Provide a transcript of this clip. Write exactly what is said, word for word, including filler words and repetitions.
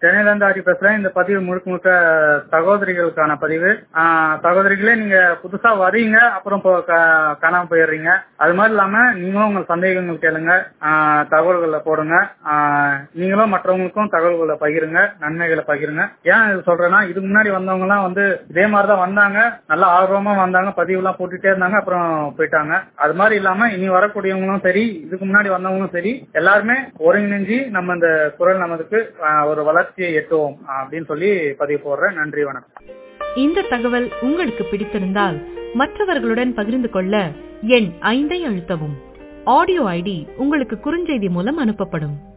சென்னையில இருந்து ஆடி பேசுறேன். இந்த பதிவு முழுக்க முழுக்க சகோதரிகளுக்கான பதிவு. ஆஹ் சகோதரிகளே, நீங்க புதுசா வரீங்க, அப்புறம் இப்போ க- காணாம போயிடுறீங்க. அது மாதிரி இல்லாம நீங்களும் உங்க சந்தேகங்கள் கேளுங்க, ஆஹ் தகவல்களை போடுங்க. ஆஹ் நீங்களும் மற்றவங்களுக்கும் தகவல்களை பகிருங்க, நன்மைகளை பகிருங்க. ஏன் இது சொல்றேன்னா, இதுக்கு முன்னாடி வந்தவங்க எல்லாம் வந்து இதே மாதிரிதான் வந்தாங்க, நல்லா ஆர்வமா வந்தாங்க, பதிவு எல்லாம் போட்டுட்டே இருந்தாங்க, அப்புறம் போயிட்டாங்க. அது மாதிரி இல்லாம இனி வரக்கூடியவங்களும் சரி, இதுக்கு முன்னாடி வந்தவங்களும் சரி, எல்லாருமே ஒருங்கிணைஞ்சு நம்ம இந்த குரல் நமதுக்கு ஆஹ் ஒரு வளர்ச்சியை எட்டுவோம் அப்படின்னு சொல்லி பதிவு போடுறேன். நன்றி, வணக்கம். இந்த தகவல் உங்களுக்கு பிடித்திருந்தால் மற்றவர்களுடன் பகிர்ந்து கொள்ள எண் ஐந்தை அழுத்தவும். ஆடியோ ஐடி உங்களுக்கு குறுஞ்செய்தி மூலம் அனுப்பப்படும்.